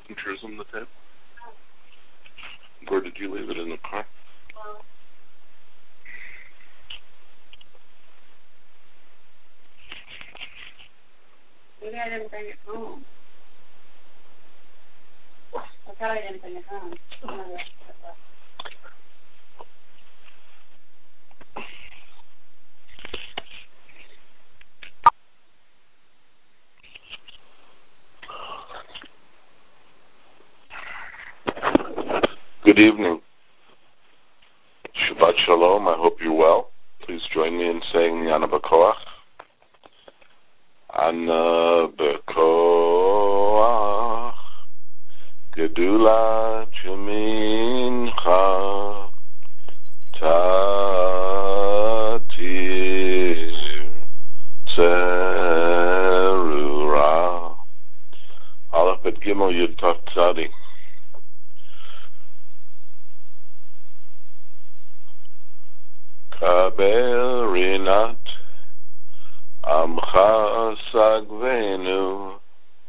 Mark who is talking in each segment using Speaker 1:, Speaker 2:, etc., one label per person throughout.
Speaker 1: Wasn't yours on the table? Or did you leave it in the car?
Speaker 2: Maybe I didn't bring it home. I thought I didn't bring it home.
Speaker 1: Good evening. Shabbat Shalom. I hope you're well. Please join me in saying Ana B'Koach. Ana B'Koach. Gedulat Shemincha. Tatir. Tzerura. Aleph Bet Gimel Yud Tav Tzadi. Kabel Rinat Amcha Sagvenu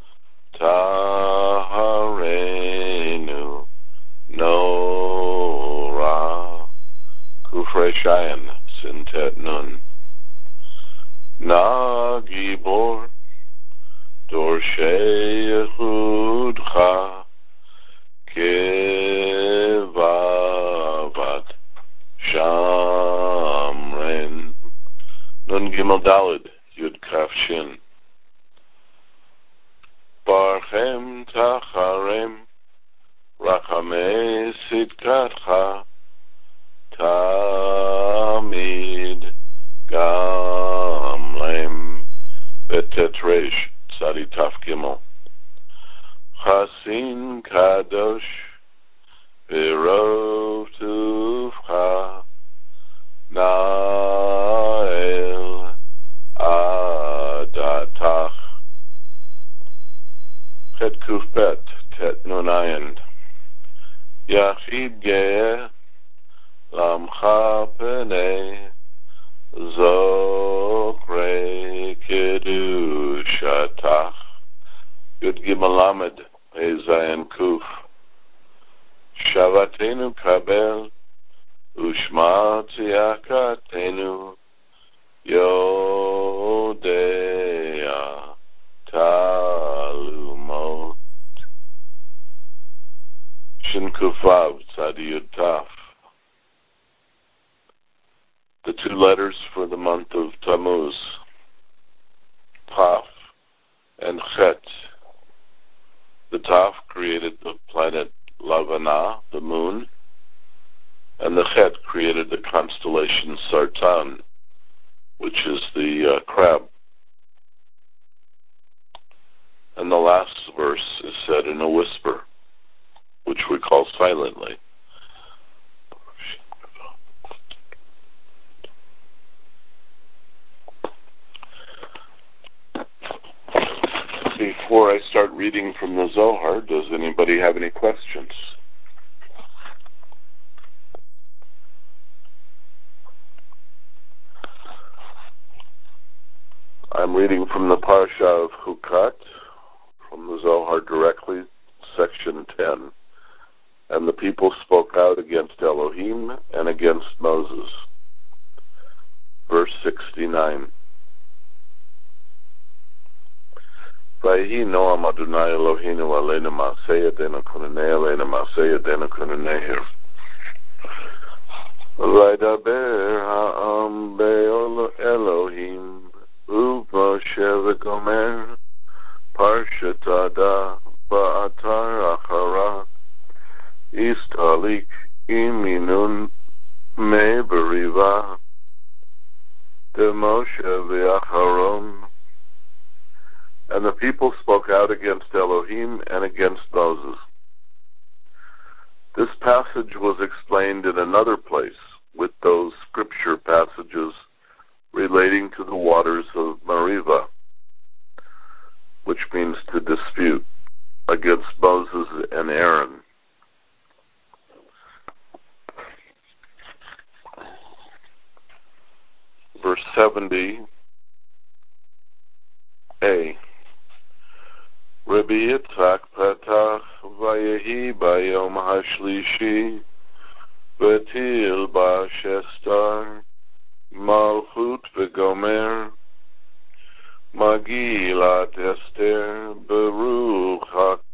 Speaker 1: Taharenu Nora Kufrei Shayan Sintet Nun Na Gibor Dorshei Yehudcha Kevavat Shamren Nun Gimel Dalid Yud Kaf Shin Barchem Tacharem Rachamei Sidkatcha Tamid Gamlem Betet Resh Tzadi Taf Gimel Chasin Kadosh V'rov Tuvcha Nael Adatach Chet Kuf Bet Tet Nunayan Yachid Ge'eh Lamcha Penei Zokre Kedushatach Yud Gimel Lamed Pei Zayin Kuf Shavatenu Kabel Ushma Tziyakatenu Yodea Talumot Shin Kufav Tzadi Yud Taf. The two letters for the month of Tammuz, Taf and Chet. The Taf created the planet Lavana, the moon, and the Chet created the constellation Sartan, which is the crab. And the last verse is said in a whisper, which we call silently. Before I start reading from the Zohar, does anybody have any questions? I'm reading from the Parsha of Chukat, from the Zohar directly, section 10. And the people spoke out against Elohim and against Moses. Verse 69. Vayhi Noam Adonai Eloheinu aleinu ma'aseh yadeinu konanei aleinu ma'aseh yadeinu konanei. Vaydaber ha'am be'Elohim u'Moshe v'gomer parshat ada ba'atar achara istalik iminun me beriva de Moshe v'Acharon. And the people spoke out against Elohim and against Moses. This passage was explained in another place with those scripture passages relating to the waters of Meribah, which means to dispute, against Moses and Aaron. Verse 70a. Rabbi Yitzchak Patach ויהי ביום השלישי, ותלבש אסתר מלכות וגומר, מגילת אסתר ברוך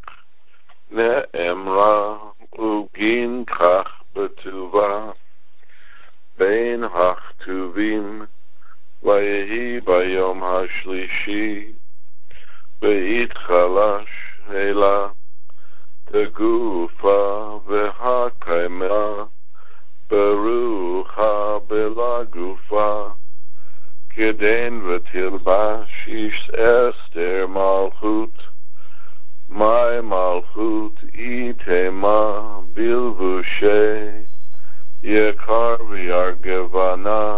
Speaker 1: נאמרה, ובגין כך בטובה בין הכתובים, ויהי ביום השלישי, ויתחלש אלה תגופה והקיימה, ברוחה בלה גופה, כדין ותלבש איש אסתר מלכות, מי מלכות איתמה בלבושי יקר וירגבנה,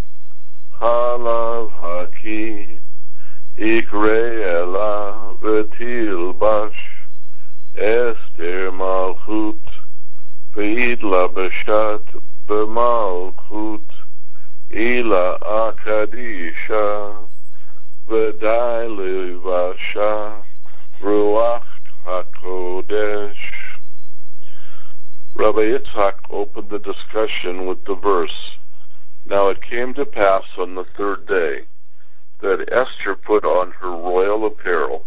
Speaker 1: חלב הקי יקרא אלה ותלבש אסתר מלכות, והתלבשת במלכות אילה הקדישה, ודי לבשה Ruach HaKodesh. Rabbi Yitzhak opened the discussion with the verse, "Now it came to pass on the third day that Esther put on her royal apparel."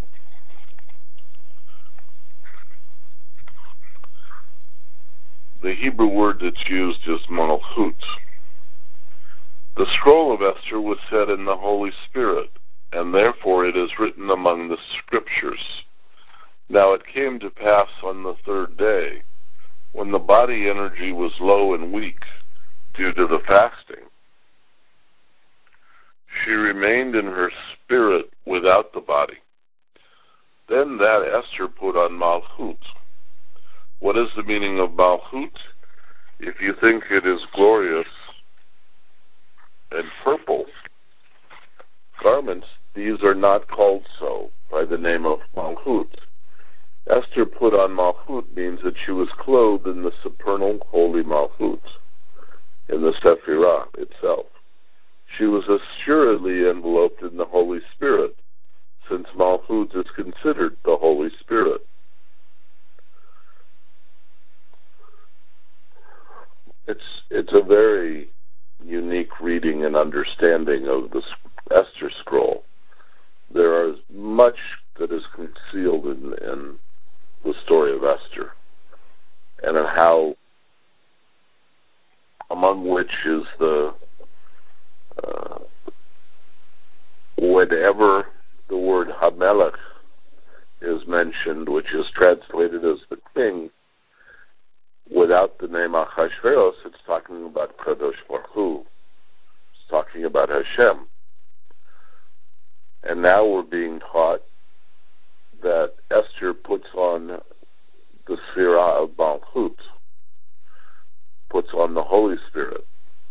Speaker 1: The Hebrew word that's used is malchut. The scroll of Esther was set in the Holy Spirit, and therefore it is written among the Scriptures. Now it came to pass on the third day, when the body energy was low and weak due to the fasting. She remained in her spirit without the body. Then that Esther put on malchut. What is the meaning of malchut? If you think it is glorious and purple garments, these are not called so by the name of malchut. Esther put on malchut means that she was clothed in the supernal holy malchut, in the sephirah itself. She was assuredly enveloped in the Holy Spirit, since malchut is considered the Holy Spirit. It's a very unique reading and understanding of the Esther scroll. There is much that is concealed in the story of Esther, and in how, among which is the, whenever the word Hamelech is mentioned, which is translated as the king, without the name Achashverosh, it's talking about Kadosh Baruch Hu. It's talking about Hashem. And now we're being taught that Esther puts on the Sphirah of Malchut, puts on the Holy Spirit.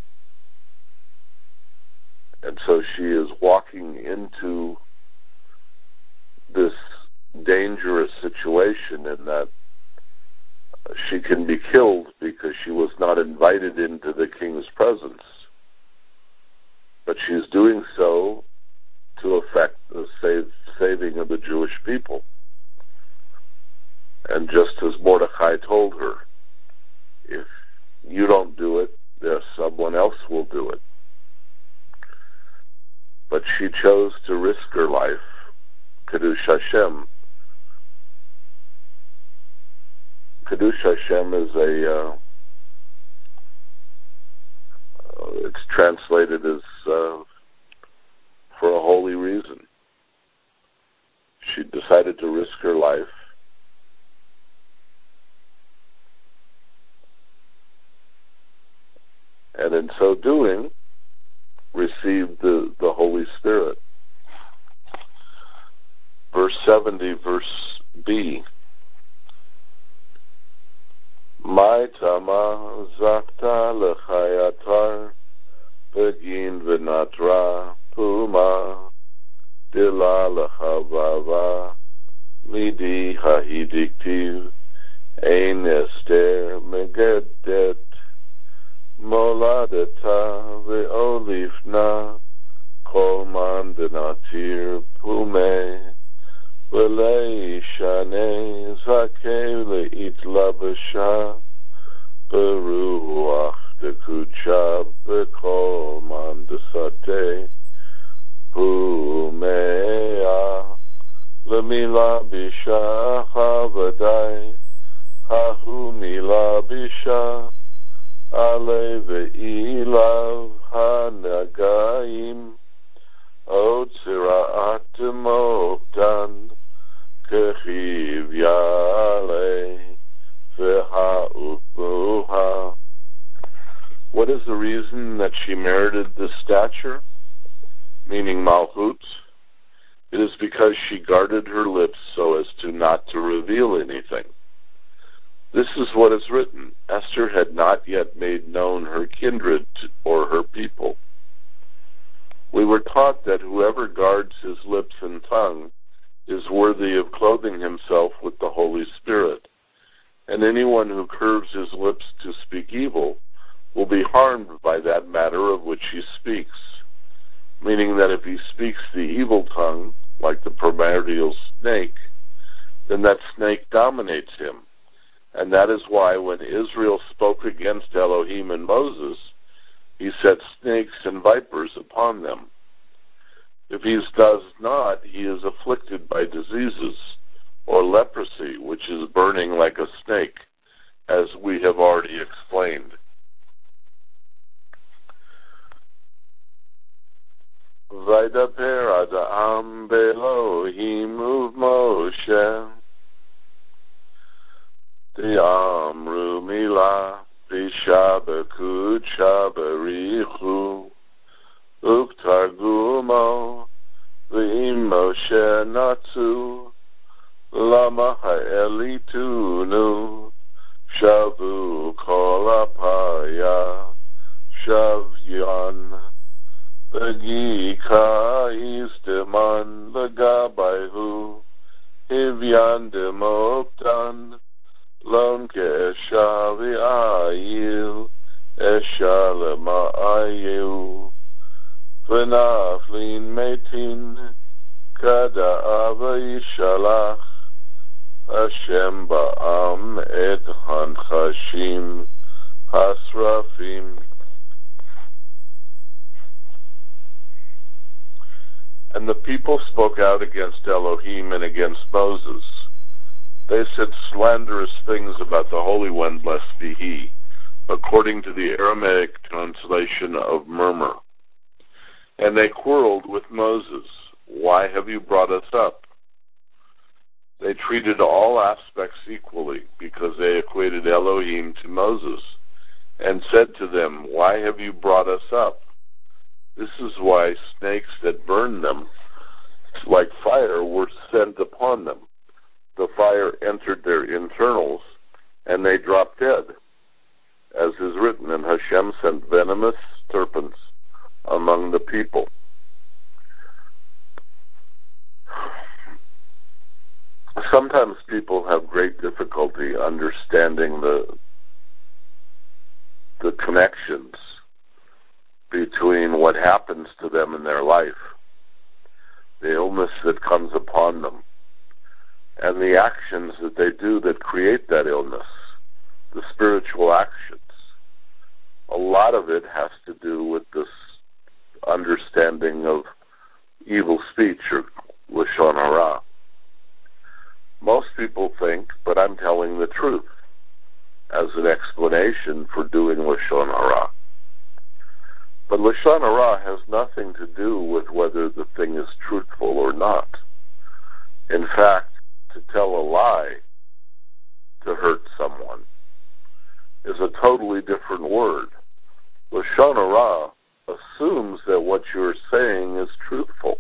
Speaker 1: And so she is walking into this dangerous situation in that she can be killed because she was not invited into the king's presence. But she's doing so to effect the saving of the Jewish people. And just as Mordechai told her, if you don't do it, there's someone else will do it. But she chose to risk her life, Kiddush Hashem. Kiddush Hashem is it's translated as for a holy reason. She decided to risk her life. And in so doing, received the Holy Spirit. Verse 70, verse B. Mai tama zakta lechayatar begin v'natra puma dila lechavava midi hahidiktiv ein ester megedet moladeta ve'olifna kol man denatir pume ולשנה זכה להתלבשה ברוח דקודשה בכל מהנדסתה ומאה למילה בישה ודאי ההוא מילה בישה עלי ואיליו הנגעים עוד צירעת מוקדן כחיב יעלי והאופוה. What is the reason that she merited this stature, meaning Malchut? It is because she guarded her lips so as not to reveal anything. This is what is written. Esther had not yet made known her kindred or her people. We were taught that whoever guards his lips and tongue is worthy of clothing himself with the Holy Spirit, and anyone who curves his lips to speak evil will be harmed by that matter of which he speaks, meaning that if he speaks the evil tongue, like the primordial snake, then that snake dominates him. And that is why when Israel spoke against Elohim and Moses, he set snakes and vipers upon them. If he does not, he is afflicted by diseases, or leprosy, which is burning like a snake, as we have already explained. Vaydaper ad ha'am be'Elohim u'Moshe Di'amru milah bisha b'kudsha b'richu uktargumo v'im Moshe natsu lama ha'elitunu shavu kol apaya shavyan v'gika isteman v'gabayhu hivyan demoktan Lom ke'esha v'ayil, esha lema'ayu, v'naflin metin, kada'ava yishalach, Hashem ba'am et hanchashim hasrafim. And the people spoke out against Elohim and against Moses. They said slanderous things about the Holy One, blessed be He, according to the Aramaic translation of murmur. And they quarreled with Moses. Why have you brought us up? They treated all aspects equally because they equated Elohim to Moses and said to them, why have you brought us up? This is why snakes that burned them like fire were sent upon them. The fire entered their internals, and they dropped dead, as is written, and Hashem sent venomous serpents among the people. Sometimes people have great difficulty understanding the connections between what happens to them in their life, the illness that comes upon them, and the actions that they do that create that illness, the spiritual actions. A lot of it has to do with this understanding of evil speech, or Lashon Hara. Most people think, but I'm telling the truth, as an explanation for doing Lashon Hara. But Lashon Hara has nothing to do with whether the thing is truthful or not. In fact, to tell a lie to hurt someone is a totally different word. Lashon Hara assumes that what you're saying is truthful.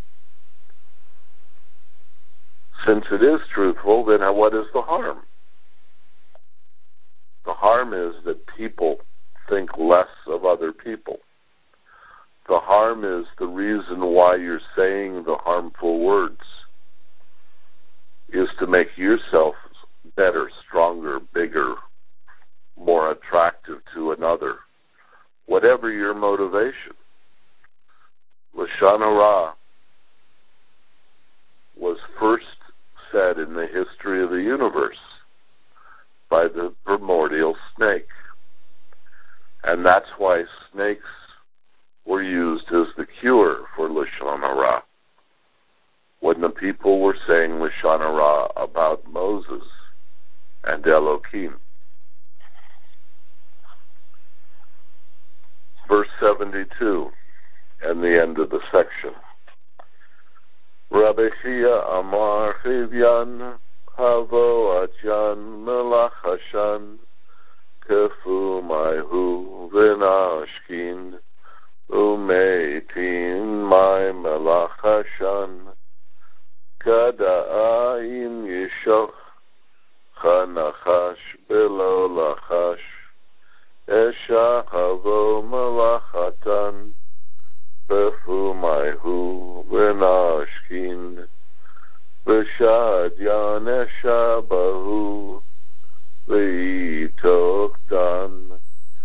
Speaker 1: Since it is truthful, then what is the harm? The harm is that people think less of other people. The harm is the reason why you're saying the harmful words is to make yourself better, stronger, bigger, more attractive to another. Whatever your motivation. Lashon Hara was first said in the history of the universe by the primordial snake. And that's why snakes were used as the cure for Lashon Hara. When the people were saying Lashon Hara about Moses and Elohim. Verse 72, and the end of the section. Rabbi Chia Amar Chivyan Havo Ajan Melach Hashan Kefu Maihu V'nashkin Umeitin Mai Melach Hashan Kada'im Yishoch Chanachash Belo Lachash Esha Havo Melachatan Kefu Maihu V'nashkin V'shadyan Esha Bahu V'itokdan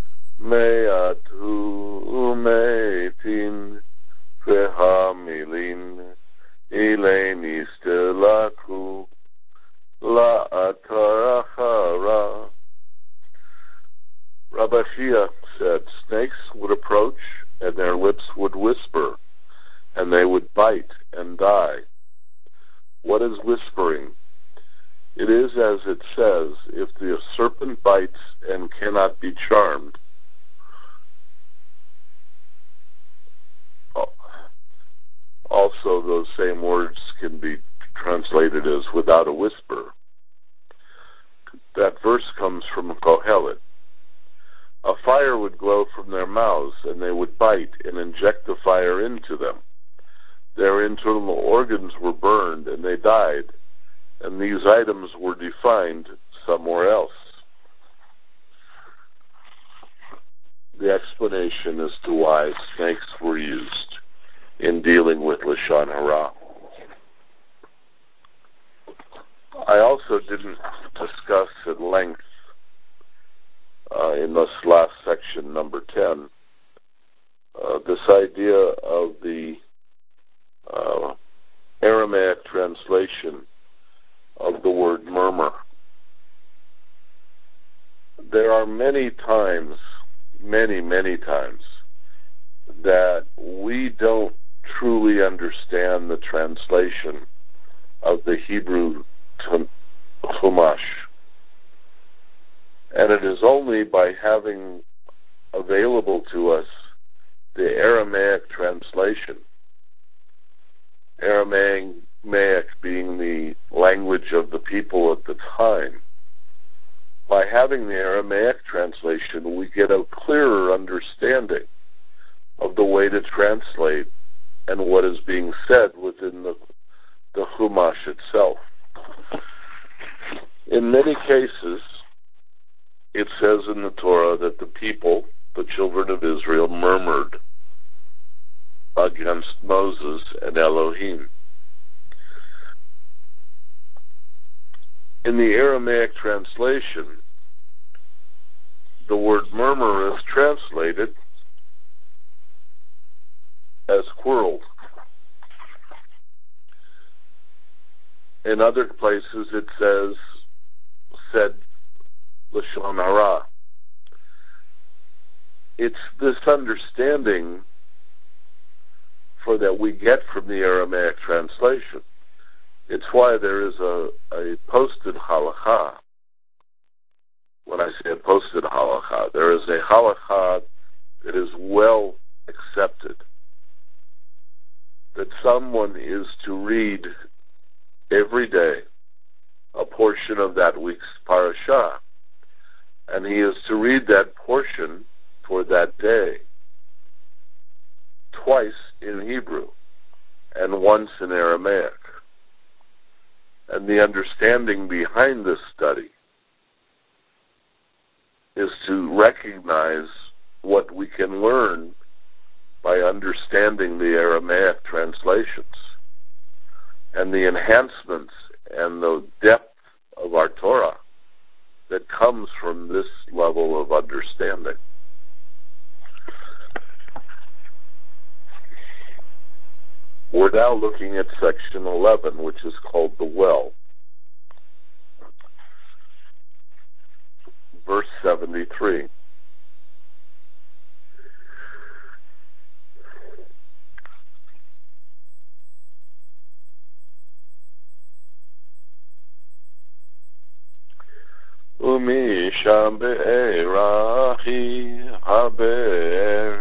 Speaker 1: Me'atu U'me'etin V'hamilin Ileni Stelaku La'atarachara. Rabbi Chia said, snakes would approach and their lips would whisper, and they would bite and die. What is whispering? It is as it says, if the serpent bites and cannot be charmed. Also, those same words can be translated as without a whisper. That verse comes from Kohelet. A fire would glow from their mouths, and they would bite and inject the fire into them. Their internal organs were burned, and they died, and these items were defined somewhere else. The explanation as to why snakes were used in dealing with Lashon Hara. I also didn't discuss at length in this last section, number 10, this idea of the Aramaic translation of the word murmur. There are many times, many times, that we don't truly understand the translation of the Hebrew Chumash. And it is only by having available to us the Aramaic translation, Aramaic being the language of the people at the time. By having the Aramaic translation, we get a clearer understanding of the way to translate and what is being said within the Chumash itself. In many cases, it says in the Torah that the people, the children of Israel, murmured against Moses and Elohim. In the Aramaic translation, the word murmur is translated as quarreled. In other places it said Lashon Hara. It's this understanding that we get from the Aramaic translation. It's why there is a posted halakha. When I say a posted halakha, there is a halakha that is well accepted, that someone is to read every day a portion of that week's parashah, and he is to read that portion for that day twice in Hebrew and once in Aramaic. And the understanding behind this study is to recognize what we can learn by understanding the Aramaic translations and the enhancements and the depth of our Torah that comes from this level of understanding. We're now looking at section 11, which is called the well. 73. ומשם בארה היא הבאר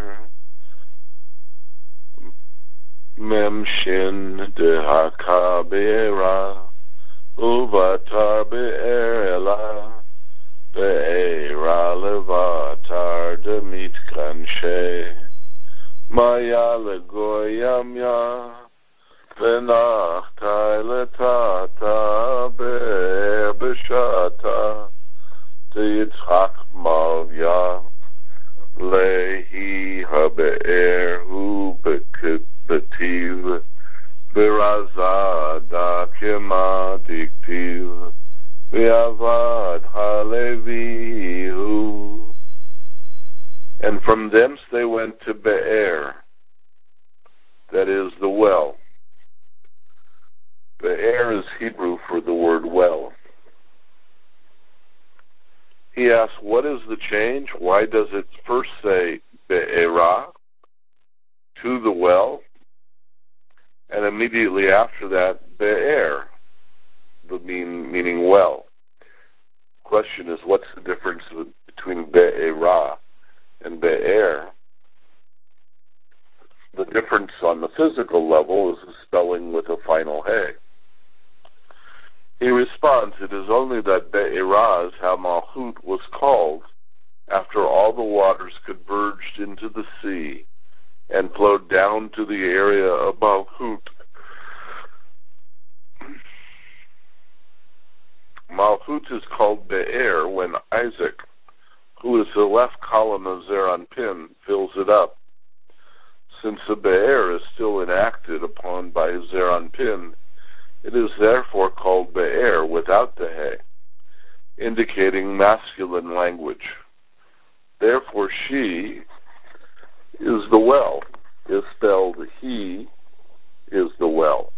Speaker 1: ממשין דהקה בארה ובתר באר אלה בארה לבתר דמתקנשה מיה לגוימיה ונחתה לטאטה באר בשעתה תיצחק מליה להי הבאר הוא בטיב ברזה דקמה דכתיב ועבד הלוי הוא. And from thence they went to Be'er, that is the well. Be'er is Hebrew for the word well. He asks, what is the change? Why does it first say Be'erah, to the well, and immediately after that, Be'er, meaning well? Question is, what's the difference between Be'erah and Be'er? The difference on the physical level is the spelling with a final hey. He responds, it is only that Be'erah is how Malchut was called after all the waters converged into the sea and flowed down to the area of Malchut. Malchut is called Be'er when Isaac, who is the left column of Zeranpin, fills it up. Since the Be'er is still enacted upon by Zeranpin, it is therefore called Be'er without the he, indicating masculine language. Therefore she is the well, is spelled he is the well.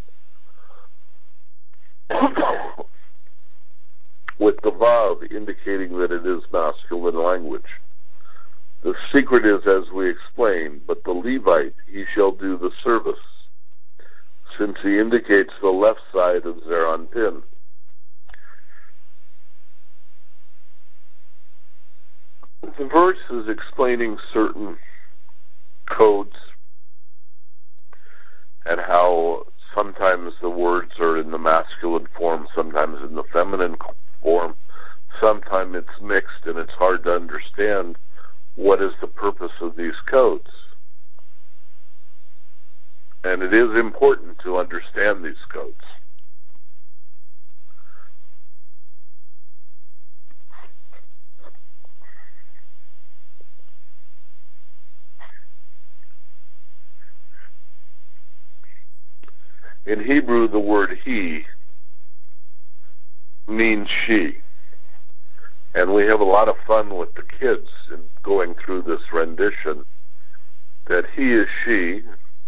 Speaker 1: With the vav indicating that it is masculine language. The secret is as we explained, but the Levite, he shall do the service, since he indicates the left side of Zeranpin. The verse is explaining certain codes and how sometimes the words are in the masculine form, sometimes in the feminine form, sometimes it's mixed and it's hard to understand what is the purpose of these codes. And it is important to understand these codes. In Hebrew, the word he means she. And we have a lot of fun with the kids in going through this rendition that he is she,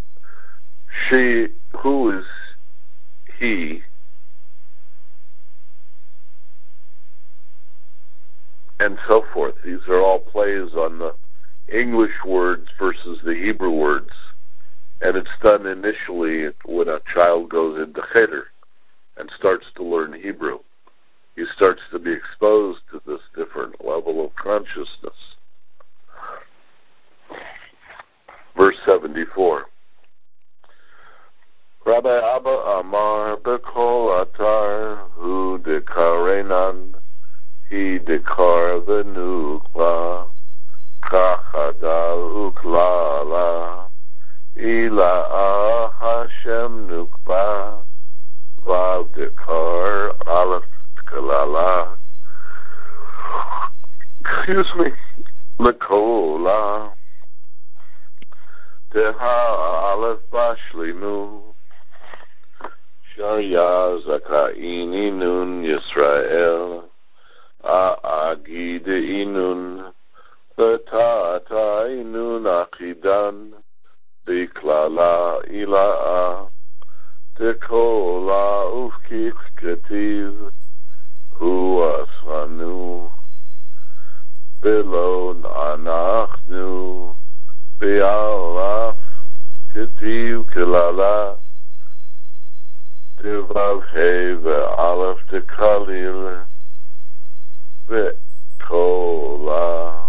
Speaker 1: who is he, and so forth. These are all plays on the English words versus the Hebrew words. And it's done initially when a child goes into cheder and starts to learn Hebrew. He starts to be exposed to this different level of consciousness. Verse 74. Rabbi Abba Amar Bekol Atar Hu Dekarenan He Dekar Venukla Kachadal Uklala Ila Hashem Nukba Vav Dekar Aleph Kalala. Excuse me. Lekola Deha Aleph Bashlinu Sharya Zakaini Nun Yisrael A'agide Inun Tata Inun Achidan Biklala Ila'a Dekola Ufkik Ketiv Hu Asranu. velo anachnu ve'alaf ketiv kelala devav he ve'alaf dekalil ve'kola.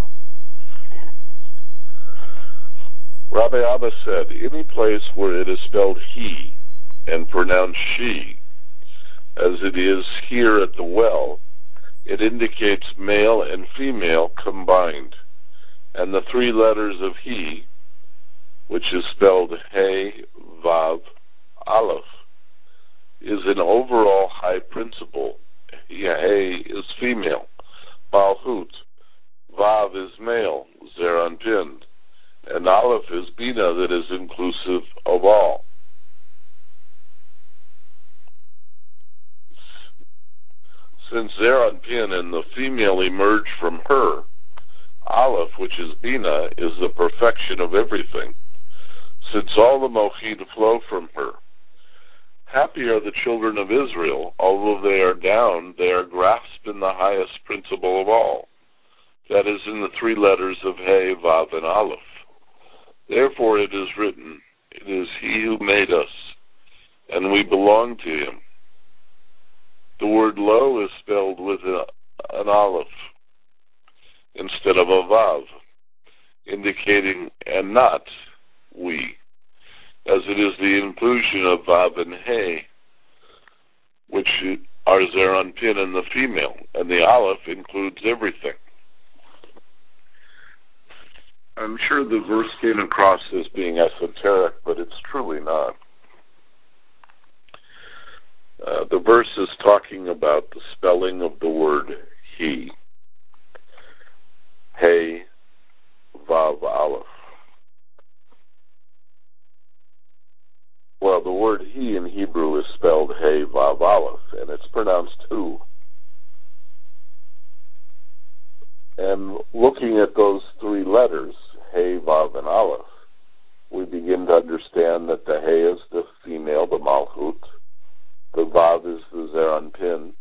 Speaker 1: Rabbi Abba said, any place where it is spelled he and pronounced she, as it is here at the well, it indicates male and female combined. And the three letters of he, which is spelled he, vav, aleph, is an overall high principle. He is female, malchut. Vav is male, zeranpin. And aleph is bina, that is inclusive of all. Since zeranpin and the female emerge from her, aleph, which is bina, is the perfection of everything. Since all the mochid flow from her. Happy are the children of Israel, although they are down, they are grasped in the highest principle of all. That is in the three letters of he, vav, and aleph. Therefore it is written, it is he who made us, and we belong to him. The word lo is spelled with an aleph instead of a vav, indicating and not we, as it is the inclusion of vav and he, which are zeranpin in the female, and the aleph includes everything. I'm sure the verse came across as being esoteric, but it's truly not. The verse is talking about the spelling of the word he. He, vav, aleph. Well, the word he in Hebrew is spelled he, vav, aleph, and it's pronounced hu. And looking at those three letters, he, vav, and aleph, we begin to understand that the he is the female, the malchut, the vav is the zeranpin,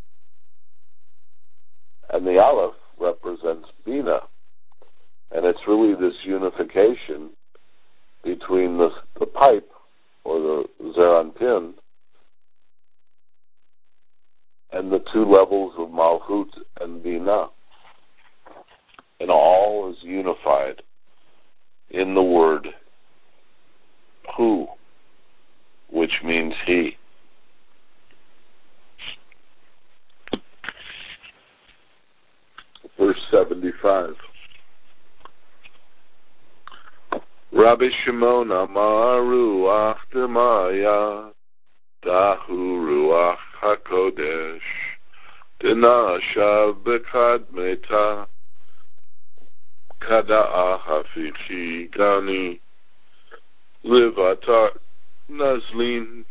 Speaker 1: and the aleph represents bina. And it's really this unification between the pipe, or the zeranpin, and the two levels of malchut and bina. And all is unified in the word hu, which means he. Verse 75. Rabbi Shimon amar ruach demaya dahu ruach hakodesh denashav bekadmeta kada'a hafichi gani livatar nazlin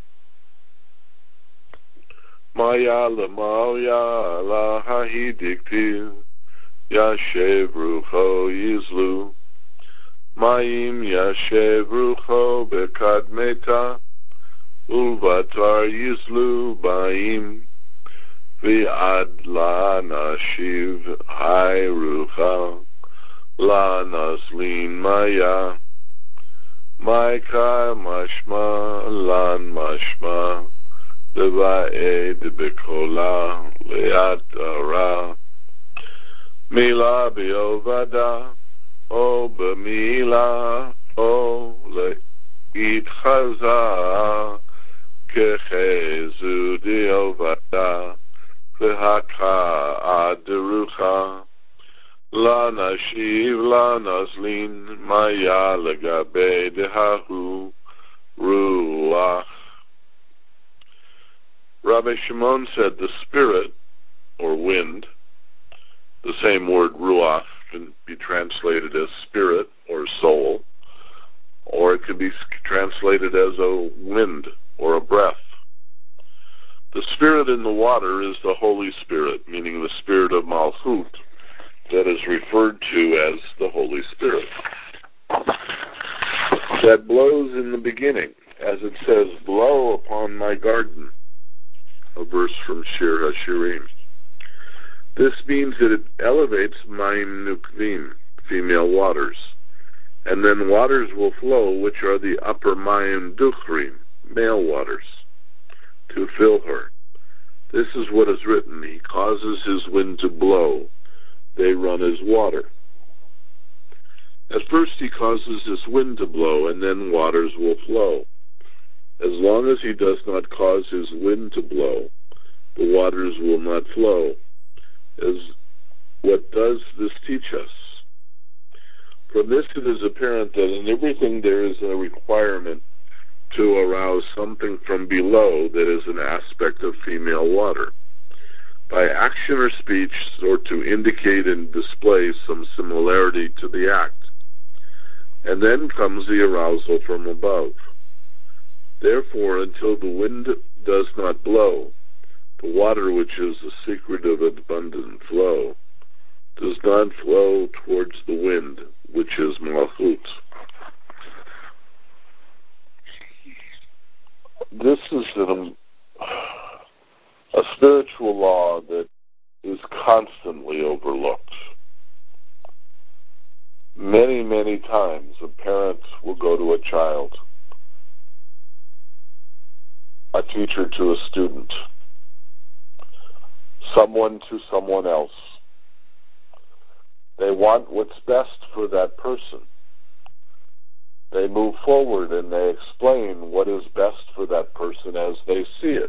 Speaker 1: maya lemaya la hahidiktiv yashev rucho yizlu Mayim yashev rucho bekadmeta uvatar yizlu bayim vi'ad la nashiv hai rucha la naslin maya maika mashma lan mashma deva'ed bekola le'at ara mila bi'ovada O b'mila, O le'itchaza, kechezu di'ovada, v'haka aderucha, la nashiv la naslin, maya legabe dehahu, ruach. Rabbi Shimon said the spirit, or wind, the same word ruach can be translated as spirit or soul, or it can be translated as a wind or a breath. The spirit in the water is the Holy Spirit, meaning the spirit of Malchut, that is referred to as the Holy Spirit. That blows in the beginning, as it says, blow upon my garden, a verse from Shir HaShirim. This means that it elevates Mayim Nukvim, female waters, and then waters will flow, which are the upper Mayim Duchrim, male waters, to fill her. This is what is written. He causes his wind to blow. They run as water. At first he causes his wind to blow, and then waters will flow. As long as he does not cause his wind to blow, the waters will not flow. What does this teach us? From this it is apparent that in everything there is a requirement to arouse something from below that is an aspect of female water, by action or speech, or to indicate and display some similarity to the act. And then comes the arousal from above. Therefore, until the wind does not blow, the water, which is the secret of abundant flow, does not flow towards the wind, which is Malchut. This is a spiritual law that is constantly overlooked. Many, many times a parent will go to a child, a teacher to a student, someone to someone else. They want what's best for that person. They move forward and they explain what is best for that person as they see it.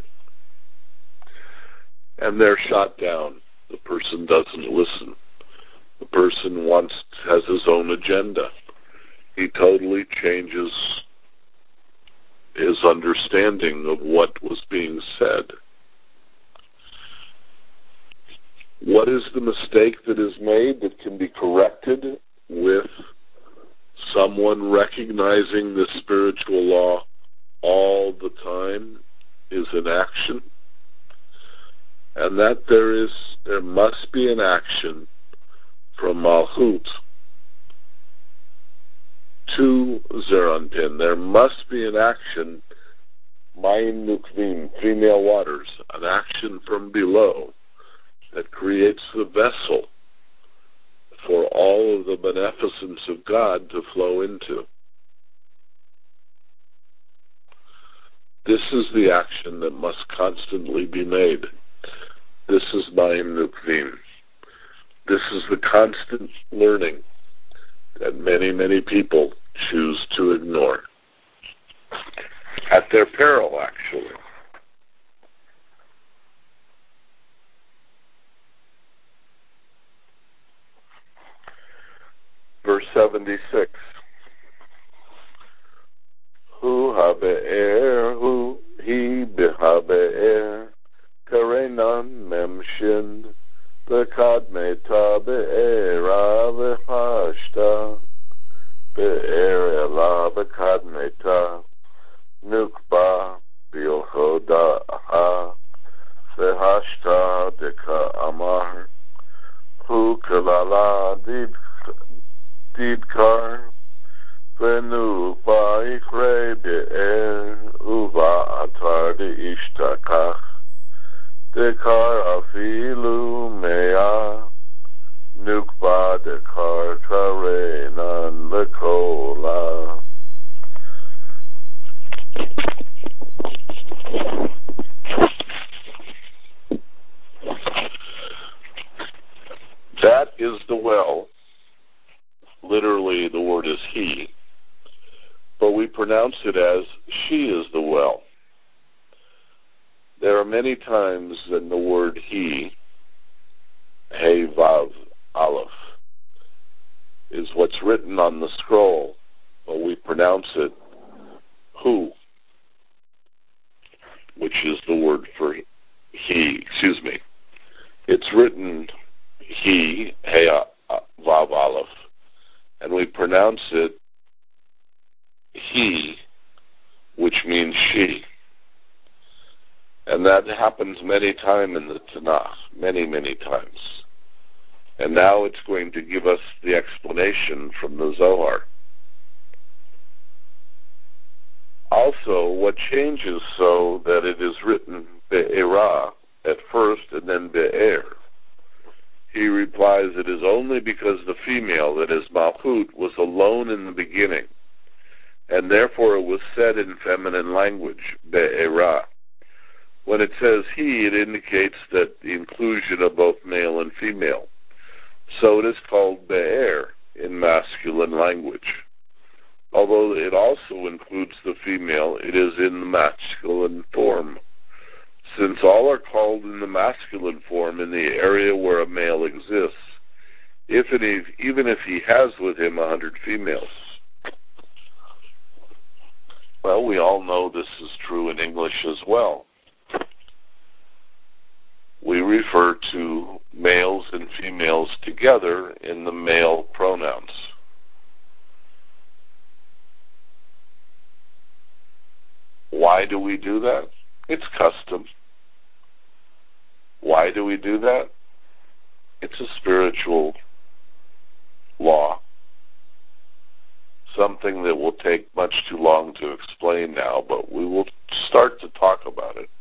Speaker 1: And they're shot down. The person doesn't listen. The person has his own agenda. He totally changes his understanding of what was being said. What is the mistake that is made that can be corrected with someone recognizing the spiritual law all the time is an action? And that there must be an action from Malchut to Zeranpin. There must be an action, Mayim Nukvim, female waters, an action from below that creates the vessel for all of the beneficence of God to flow into. This is the action that must constantly be made. This is Mayim Nukvim. This is the constant learning that many, many people choose to ignore. At their peril, actually. Verse 76. Hu ha-be'er, hu hi b'ha-be'er, karenan memshin, v'kadmeta be'era v'hashta, be'er ela v'kadmeta, nukba bilhodaha, v'hashta deka amar, hu kalala didkar, v'nukba ikre be'er, uva atar de'ishtakach, dekar afilu mea, nukba dekar karenan lekola. That is the well. Literally, the word is he, but we pronounce it as she is the well. There are many times in the word he, Hey Vav Aleph, is what's written on the scroll, but we pronounce it hu, which is the word for he, It's written he, Hey Vav Aleph, and we pronounce it he, which means she. And that happens many times in the Tanakh, many, many times. And now it's going to give us the explanation from the Zohar. Also, what changes so that it is written Be'era at first and then Be'er only because the female, that is Malchut, was alone in the beginning, and therefore it was said in feminine language, Be'erah. When it says he, it indicates that the inclusion of both male and female. So it is called Be'er in masculine language. Although it also includes the female, it is in the masculine form, since all are called in the masculine form in the area where a male exists, even if he has with him 100 females. Well, we all know this is true in English as well. We refer to males and females together in the male pronouns. Why do we do that? It's custom. Why do we do that? It's a spiritual law. Something that will take much too long to explain now, but we will start to talk about it.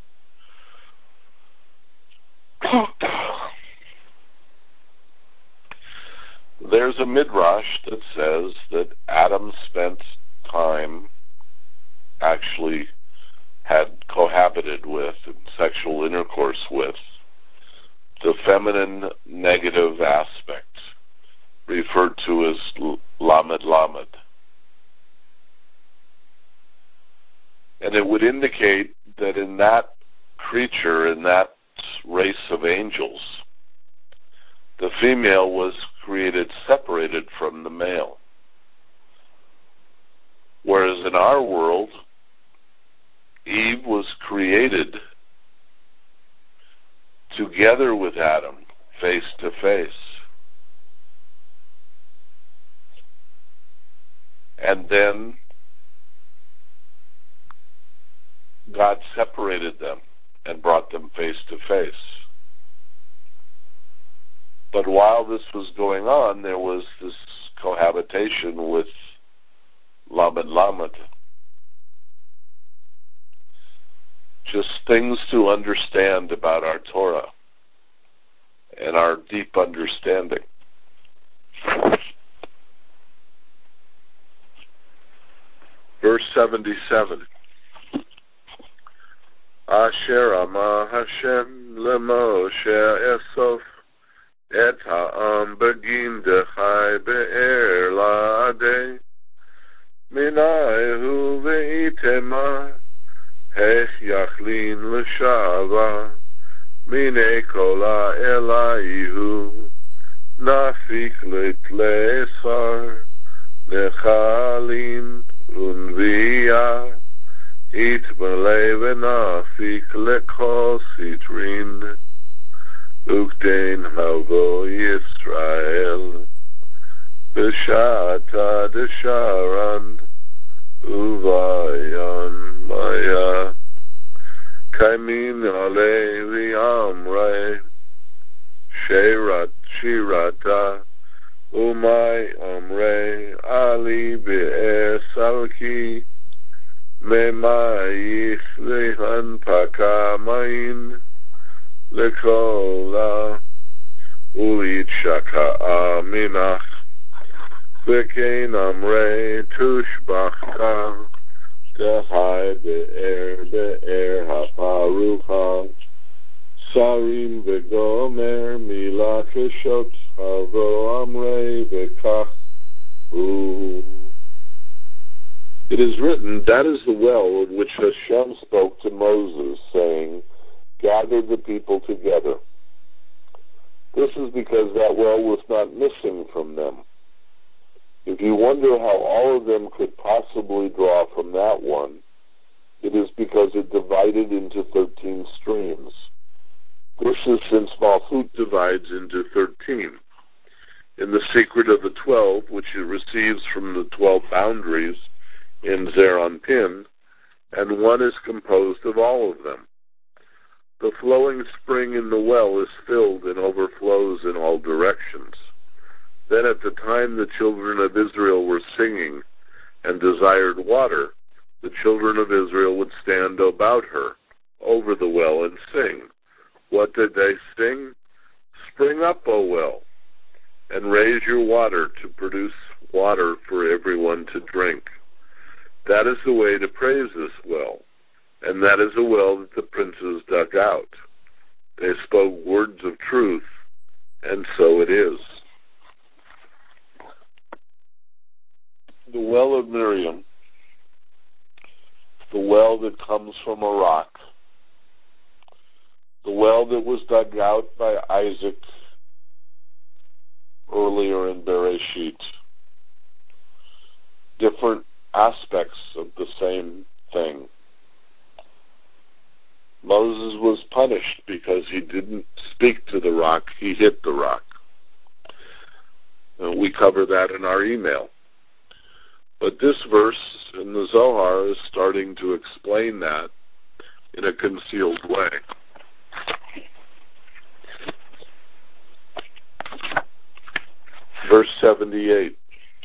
Speaker 1: There's a midrash that says that Adam spent time, actually had cohabited with and sexual intercourse with the feminine negative aspect, referred to as Lamed Lamed. And it would indicate that in that creature, in that race of angels, the female was created separated from the male. Whereas in our world, Eve was created together with Adam, face to face. And then God separated them and brought them face to face. But while this was going on, there was this cohabitation with Lamed Lamed. Just things to understand about our Torah and our deep understanding. Verse 77. Asher Amar Hashem leMoshe Esof et ha'am begin dechai be'er la'adei minai hu ve'itema hech yachlin l'shava mine kola elaihu nafik l'tle'esar nechalin unviyah itmalei v'nafik l'kol sitrin uktein havo Yisrael b'shata desharan uvayan maya kaimin alei v'amrei shirata umay amrei ali be'er salki memayich lehan pakamain lekola ulit shaka'a minach v'kein amrei tushbachta tehai be'er haparucha sarim v'gomer mila keshot havo amrei v'kach hu. It is written, that is the well of which Hashem spoke to Moses, saying, gather the people together. This is because that well was not missing from them. If you wonder how all of them could possibly draw from that one, it is because it divided into 13 streams. This is since Malchut divides into 13. In the secret of the 12, which it receives from the 12 boundaries in Zer Anpin, and one is composed of all of them. The flowing spring in the well is filled and overflows in all directions. Then at the time the children of Israel were singing and desired water, the children of Israel would stand about her, over the well, and sing. What did they sing? Spring up, O well, and your water to produce water for everyone to drink. That is the way to praise this well, and that is the well that the princes dug out. They spoke words of truth, and so it is. The well of Miriam, the well that comes from a rock, the well that was dug out by Isaac earlier in Bereshit. Different aspects of the same thing. Moses was punished because he didn't speak to the rock, he hit the rock. And we cover that in our email. But this verse in the Zohar is starting to explain that in a concealed way. Verse 78.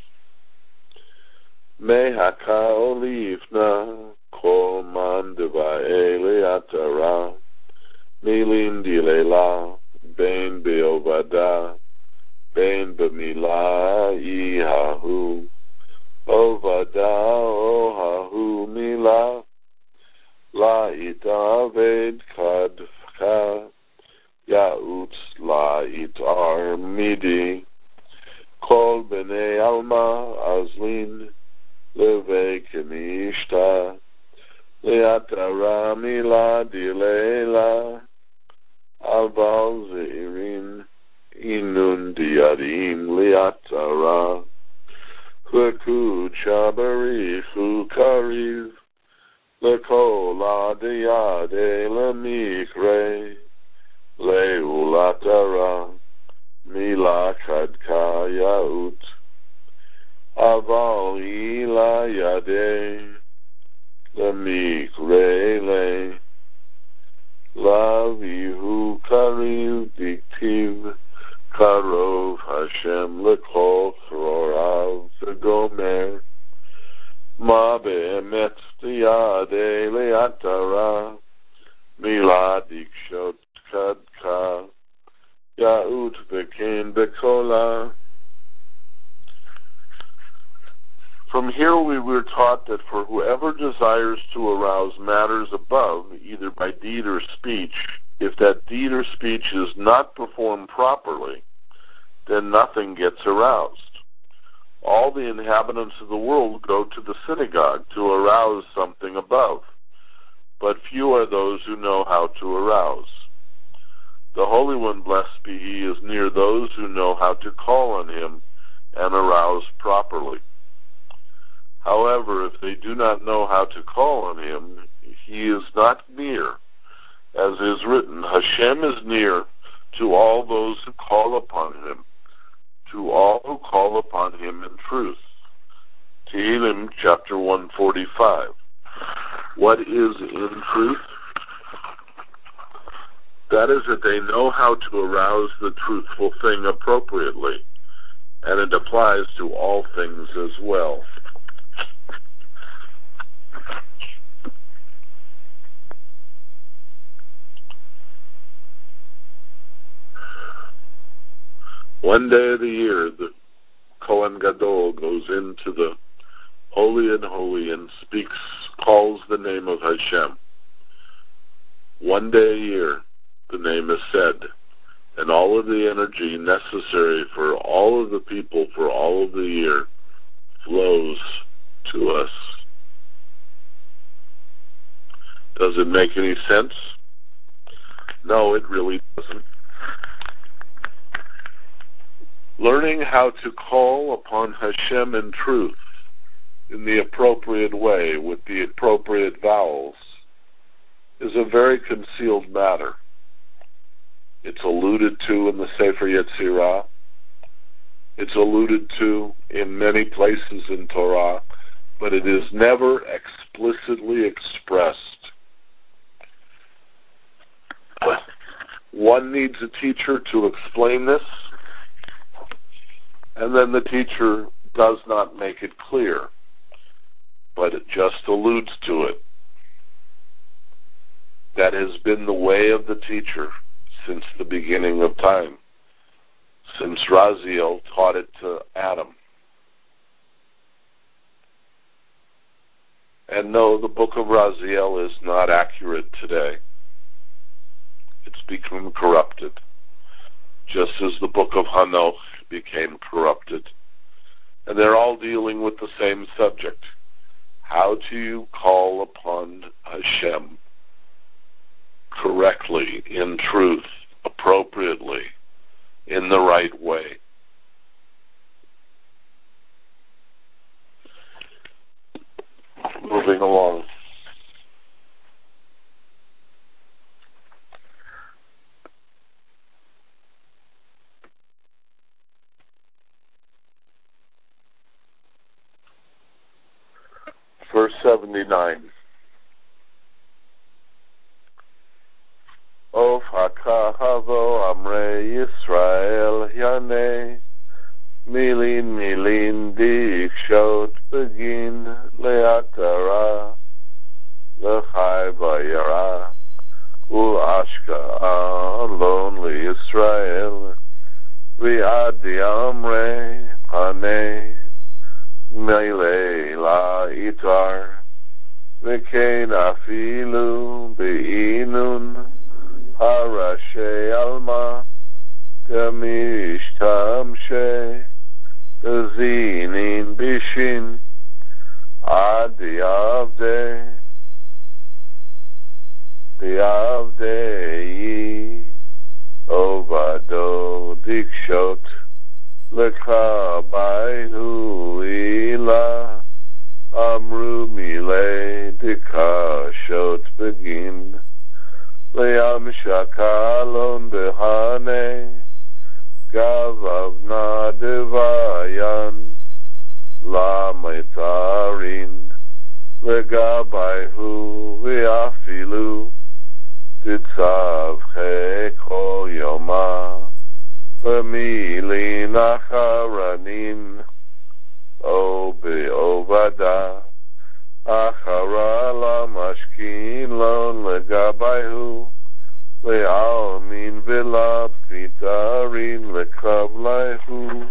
Speaker 1: Mehaka olifna kol man deva'ele atara milim dilela ben beovada ben b'mila ihahu ovada ohahu mila la itaved kadka yaut la itar midi kol b'nei alma azlin leve kenishta leatara mila dilela aval zeirin inun diadim leatara lekud shabarichu kariv lekol adiyade lemikre leulatara mila kadka yaut aval ila yade lemikre le lavihu kariv diktiv karov Hashem lekol chrorav v'gomer ma be'emet tiyade le'atara mila dikshot kadka yaut v'ken bekola. From here we were taught that for whoever desires to arouse matters above, either by deed or speech, if that deed or speech is not performed properly, then nothing gets aroused. All the inhabitants of the world go to the synagogue to arouse something above, but few are those who know how to arouse. The Holy One, blessed be He, is near those who know how to call on Him and arouse properly. However, if they do not know how to call on Him, He is not near. As is written, Hashem is near to all those who call upon Him, to all who call upon Him in truth. Tehillim chapter 145. What is in truth? That is that they know how to arouse the truthful thing appropriately, and it applies to all things as well. One day of the year, the Kohen Gadol goes into the Holy and Holy and calls the name of Hashem. One day a year, the name is said, and all of the energy necessary for all of the people for all of the year flows to us. Does it make any sense? No, it really doesn't. Learning how to call upon Hashem in truth, in the appropriate way, with the appropriate vowels, is a very concealed matter. It's alluded to in the Sefer Yetzirah. It's alluded to in many places in Torah, but it is never explicitly expressed. One needs a teacher to explain this, and then the teacher does not make it clear, but it just alludes to it. That has been the way of the teacher since the beginning of time. since Raziel taught it to Adam. And no, the book of Raziel is not accurate today. It's become corrupted, just as the book of Hanoch became corrupted. And they're all dealing with the same subject. How do you call upon Hashem correctly, in truth, appropriately, in the right way? Moving along. Verse 79. Of hakahavo amrei Yisrael yanei milin dikshot begin leatara lechai vayara u'ashka lonely Yisrael v'adi amrei panei Meilei la itar, v'kein afilu be'inun, harashe alma, gamishtamshe, zinin bishin, adi diavdei, ovado dikshot, lekabayhu ilah, Amru mile dikashot begin le'am shakalon behane gavavna devayan la meitarin legabayhu ve'afilu titzav kol yoma b'milin acharanin o be'ovada Achara la mashkin lon legabayhu le'almin v'la pitarin lekavlayhu.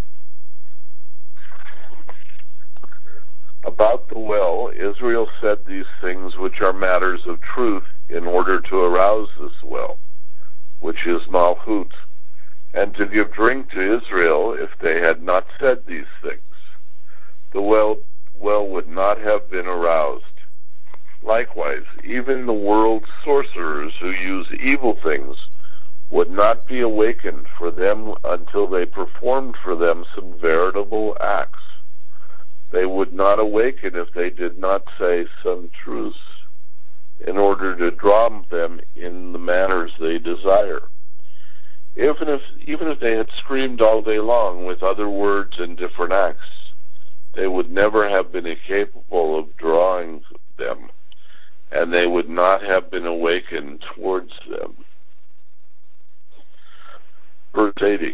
Speaker 1: About the well, Israel said these things which are matters of truth in order to arouse this well, which is Malchut, and to give drink to Israel if they had not said these things. The well would not have been aroused. Likewise, even the world's sorcerers who use evil things would not be awakened for them until they performed for them some veritable acts. They would not awaken if they did not say some truths in order to draw them in the manners they desire. Even if they had screamed all day long with other words and different acts, they would never have been capable of drawing them, and they would not have been awakened towards them. Verse 80.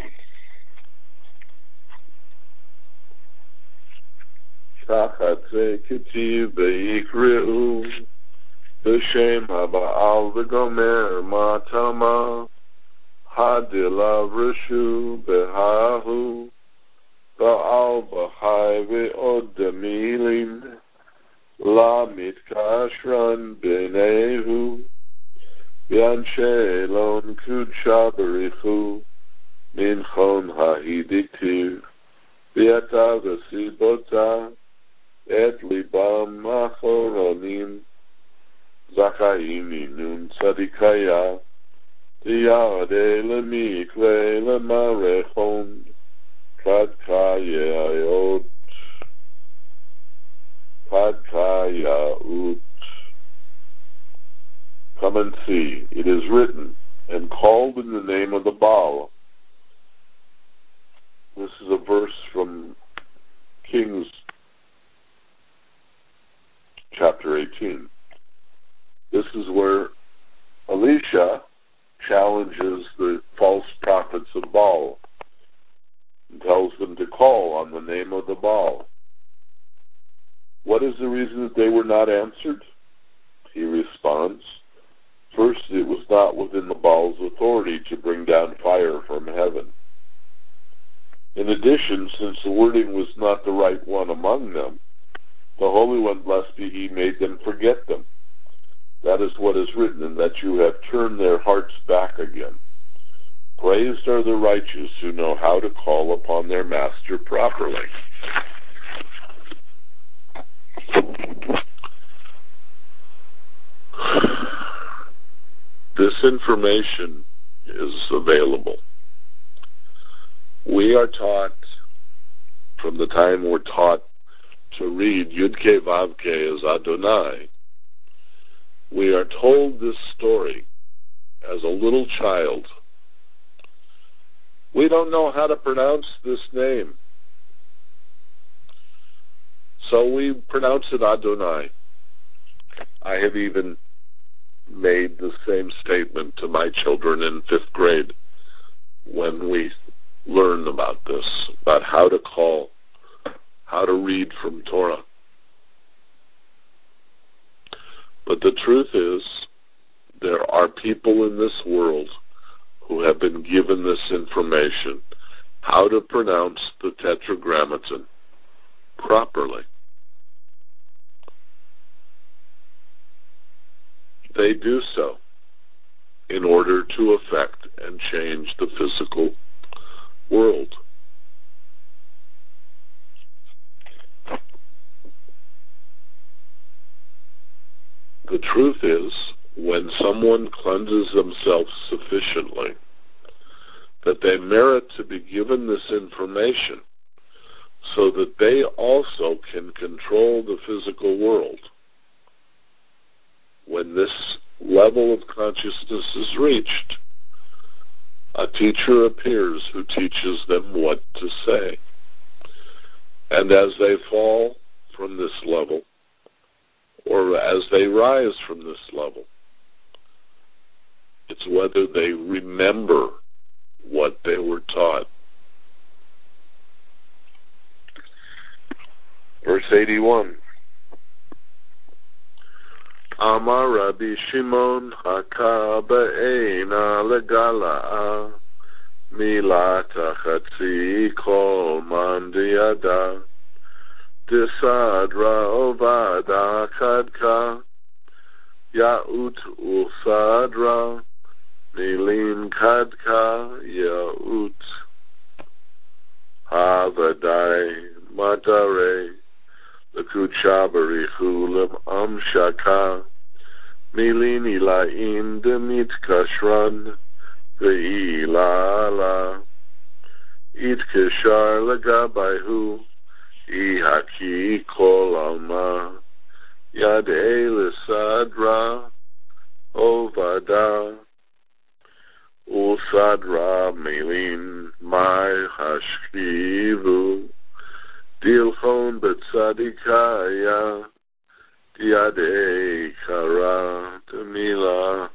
Speaker 1: Tachatze ketiv ve'ikre'u b'shem ha'ba'al v'gomer ma'atama hadilav reshu behahu ba'al b'chai ve'od demilim la mitkashran b'nehu v'anshe elon kudsha b'richu minchon ha'idiktiv v'yata v'sibota et libam achoronim zakayim minun tzadikaya tiyade lemikle lemarechon kadkayayot kadkayayut. Come and see, it is written, and called in the name of the Baal. This is a verse from Kings chapter 18. This is where Elisha challenges the false prophets of Baal and tells them to call on the name of the Baal. What is the reason that they were not answered? He responds, first, it was not within the Baal's authority to bring down fire from heaven. In addition, since the wording was not the right one among them, the Holy One, blessed be He, made them forget them. That is what is written, and that you have turned their hearts back again. Praised are the righteous who know how to call upon their Master properly. This information is available. We are taught, from the time we're taught to read Yud-Ke Vav-Ke as Adonai, we are told this story as a little child. We don't know how to pronounce this name, so we pronounce it Adonai. I have even made the same statement to my children in 5th grade when we learned about this, about how to read from Torah. But the truth is, there are people in this world who have been given this information, how to pronounce the Tetragrammaton properly. They do so in order to affect and change the physical world. The truth is, when someone cleanses themselves sufficiently that they merit to be given this information so that they also can control the physical world, when this level of consciousness is reached, a teacher appears who teaches them what to say. And as they fall from this level, or as they rise from this level, it's whether they remember what they were taught. Verse 81. Amar Rabbi Shimon Haka Ba'ena Legala'a Milata Chatzi Kol Man Diyada Disadra Ovada Kadka Ya'ut Usadra Nilin Kadka Ya'ut Havadai Matare Lakuchabari Hulam Amshaka Milin Ilain Demit Kashran Ve'ilala Itkashar Lagabayhu Ihaki Kol Alma Yad Elisadra Ovada Usadra Milin Mai Hashkivu Dilchon Betsadikaya Diade Kara Tamila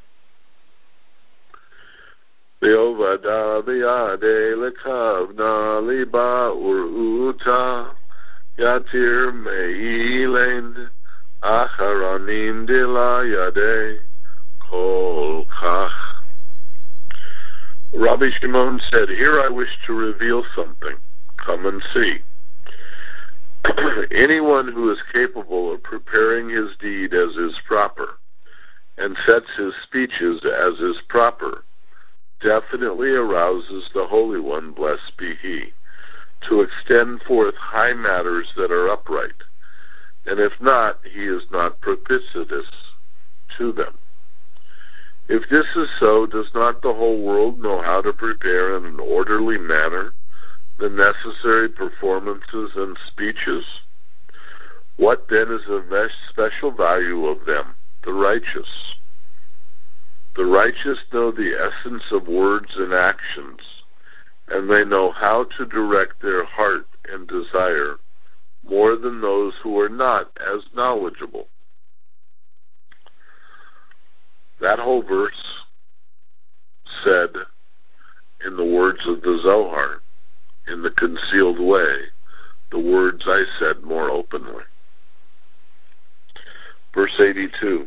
Speaker 1: Beovada Biade Lekavna Liba Uruta Yatir Meilen Acharanim Dila Yade Kol Kach. Rabbi Shimon said, "Here I wish to reveal something. Come and see. Anyone who is capable of preparing his deed as is proper, and sets his speeches as is proper, definitely arouses the Holy One, blessed be He, to extend forth high matters that are upright, and if not, he is not propitious to them. If this is so, does not the whole world know how to prepare in an orderly manner the necessary performances and speeches? What then is the special value of them, the righteous? The righteous know the essence of words and actions, and they know how to direct their heart and desire more than those who are not as knowledgeable." That whole verse said, in the words of the Zohar, in the concealed way, the words I said more openly. Verse 82.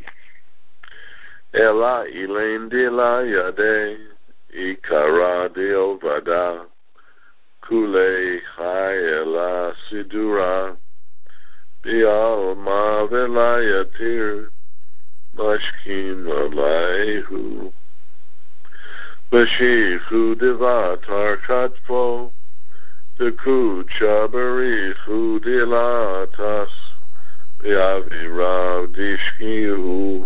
Speaker 1: Ela ilain dila yade ikara diovada Kule Hayela Sidura Bialma Velayatir Mashkim Alaihu Bashihu Devatar Katfo Teku Chabarihu Dilatas Biavirav Dishkihu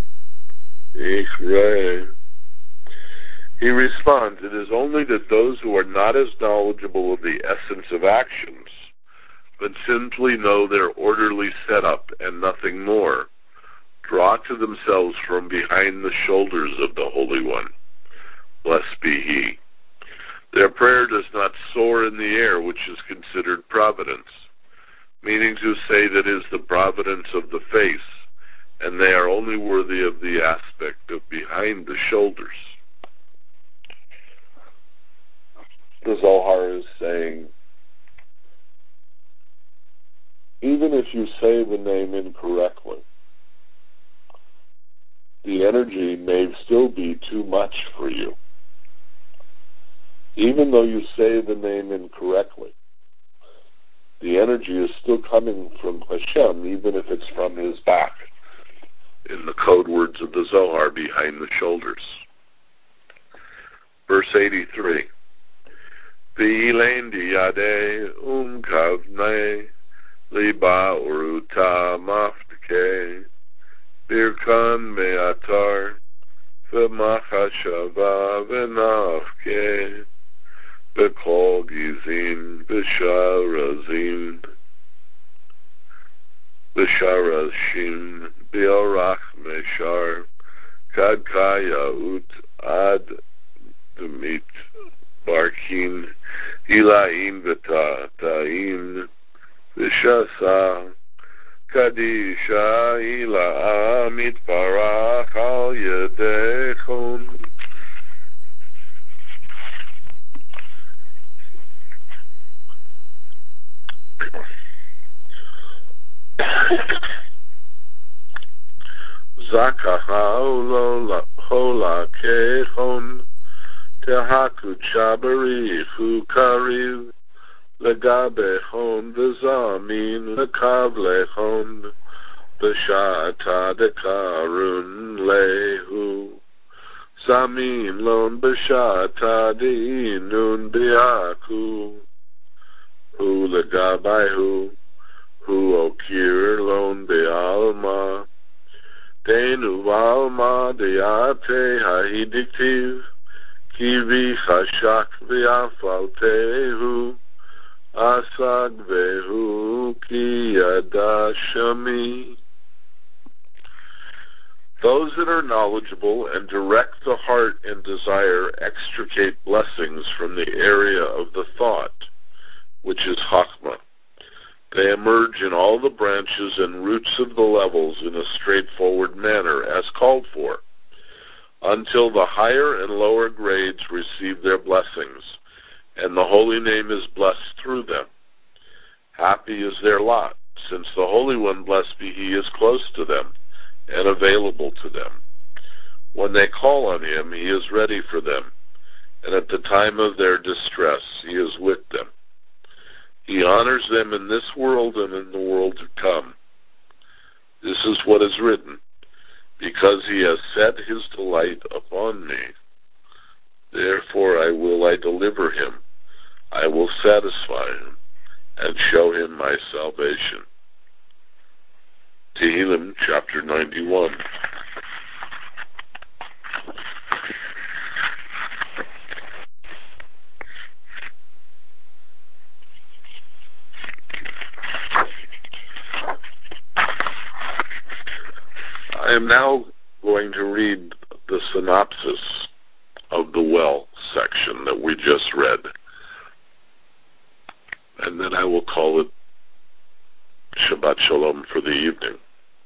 Speaker 1: Ikre. He responds, it is only that those who are not as knowledgeable of the essence of actions, but simply know their orderly setup and nothing more, draw to themselves from behind the shoulders of the Holy One. Blessed be He. Their prayer does not soar in the air, which is considered providence, meaning to say that it is the providence of the face, and they are only worthy of the aspect of behind the shoulders. The Zohar is saying, even if you say the name incorrectly, the energy may still be too much for you. Even though you say the name incorrectly, the energy is still coming from Hashem, even if it's from His back, in the code words of the Zohar, behind the shoulders. Verse 83. V'ilein diyadeh kavnei liba uruta maftke birkan me'atar v'machashava v'nafke b'kol gizim b'sharazim b'sharashim b'orach meshar kad kayaut ad demit barkin Ilaim v'ta'im v'shasa kadisha ila mitbarach al yedechon. Zakaha hola kechon tehaku chabari kariv Legabechon v'zamin lekavlechon b'shata dekarun lehu zamin lon b'shata de'inun bi'aku hu legabayhu hu okir lon be'alma denu alma de'ate ha'idiktiv kivi chashak v'afaltehu Asag vehu ki yada shami. Those that are knowledgeable and direct the heart and desire extricate blessings from the area of the thought, which is Chachma. They emerge in all the branches and roots of the levels in a straightforward manner, as called for, until the higher and lower grades receive their blessings, and the holy name is blessed through them. Happy is their lot, since the Holy One, blessed be He, is close to them and available to them. When they call on Him, He is ready for them, and at the time of their distress, He is with them. He honors them in this world and in the world to come. This is what is written, because He has set His delight upon me. Therefore I deliver Him. I will satisfy Him and show Him my salvation. Tehillim chapter 91. I am now going to read the synopsis of the well section that we just read, and then I will call it Shabbat Shalom for the evening.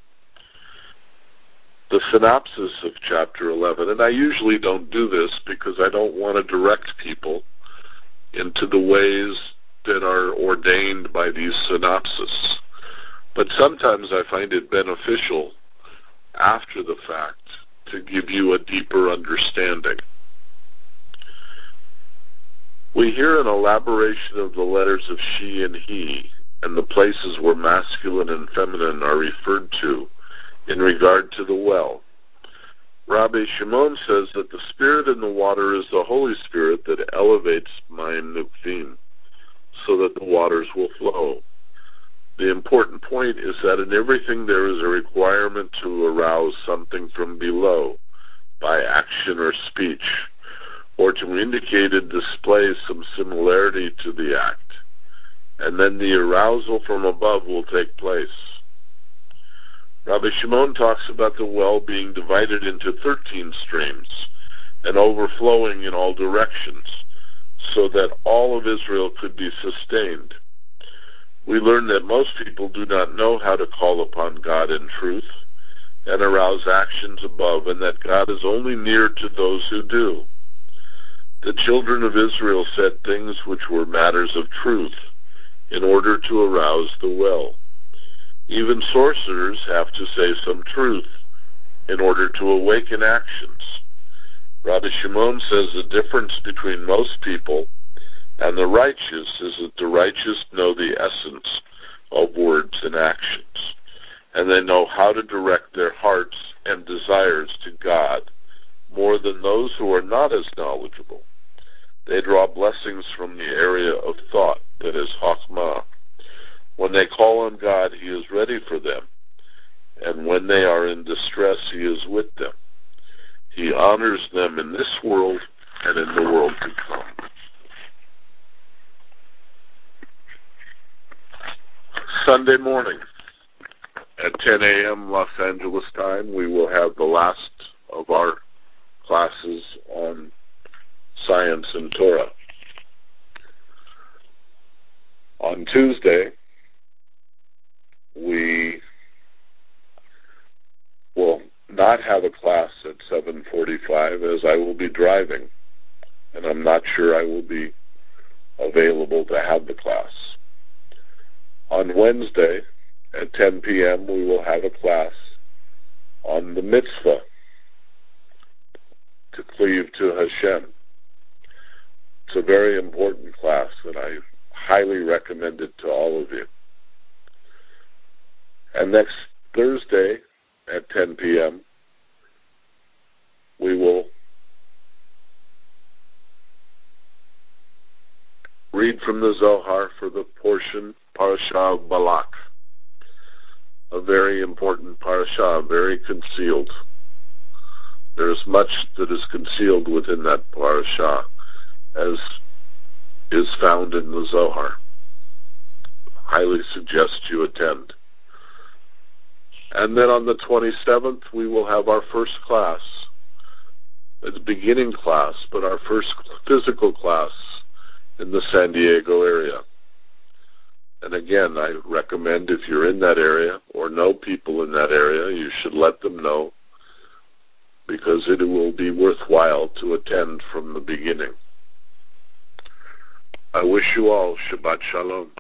Speaker 1: The synopsis of chapter 11, and I usually don't do this because I don't want to direct people into the ways that are ordained by these synopses, but sometimes I find it beneficial after the fact to give you a deeper understanding. We hear an elaboration of the letters of she and he, and the places where masculine and feminine are referred to in regard to the well. Rabbi Shimon says that the spirit in the water is the Holy Spirit that elevates Mayim Nukvim, so that the waters will flow. The important point is that in everything there is a requirement to arouse something from below, by action or speech, or to indicate and display some similarity to the act, and then the arousal from above will take place. Rabbi Shimon talks about the well being divided into 13 streams and overflowing in all directions, so that all of Israel could be sustained. We learn that most people do not know how to call upon God in truth and arouse actions above, and that God is only near to those who do. The children of Israel said things which were matters of truth in order to arouse the well. Even sorcerers have to say some truth in order to awaken actions. Rabbi Shimon says the difference between most people and the righteous is that the righteous know the essence of words and actions, and they know how to direct their hearts and desires to God more than those who are not as knowledgeable. They draw blessings from the area of thought, that is, Chachmah. When they call on God, He is ready for them, and when they are in distress, He is with them. He honors them in this world and in the world to come. Sunday morning at 10 a.m. Los Angeles time, we will have the last of our classes on science and Torah. On Tuesday, we will not have a class at 7:45 as I will be driving, and I'm not sure I will be available to have the class. On Wednesday at 10 p.m. we will have a class on the mitzvah to cleave to Hashem. It's a very important class, and I highly recommend it to all of you. And next Thursday at 10 p.m., we will read from the Zohar for the portion Parashah of Balak, a very important parashah, very concealed. There is much that is concealed within that parashah, as is found in the Zohar. Highly suggest you attend. And then on the 27th, we will have our first class. It's a beginning class, but our first physical class in the San Diego area. And again, I recommend if you're in that area or know people in that area, you should let them know, because it will be worthwhile to attend from the beginning. I wish you all Shabbat Shalom.